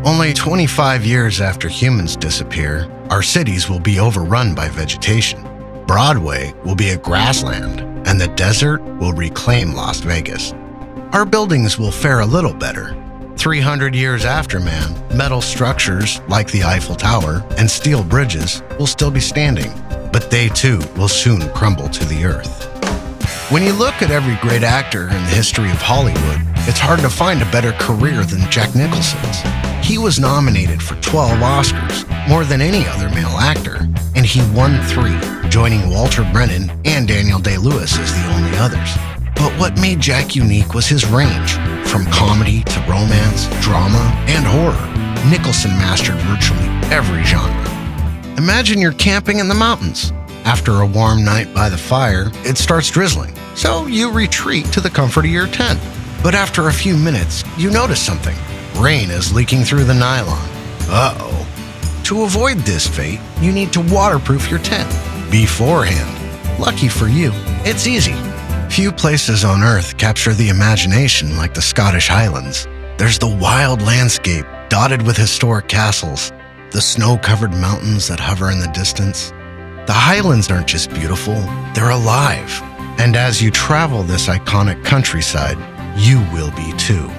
Only 25 years after humans disappear, our cities will be overrun by vegetation. Broadway will be a grassland, and the desert will reclaim Las Vegas. Our buildings will fare a little better. 300 years after man, metal structures like the Eiffel Tower and steel bridges will still be standing, but they too will soon crumble to the earth. When you look at every great actor in the history of Hollywood, it's hard to find a better career than Jack Nicholson's. He was nominated for 12 Oscars, more than any other male actor, and he won 3, joining Walter Brennan and Daniel Day-Lewis as the only others. But what made Jack unique was his range. From comedy to romance, drama, and horror, Nicholson mastered virtually every genre. Imagine you're camping in the mountains. After a warm night by the fire, it starts drizzling, so you retreat to the comfort of your tent. But after a few minutes, you notice something. Rain is leaking through the nylon. Uh-oh. To avoid this fate, you need to waterproof your tent beforehand. Lucky for you, it's easy. Few places on Earth capture the imagination like the Scottish Highlands. There's the wild landscape dotted with historic castles, the snow-covered mountains that hover in the distance. The Highlands aren't just beautiful, they're alive. And as you travel this iconic countryside, you will be too.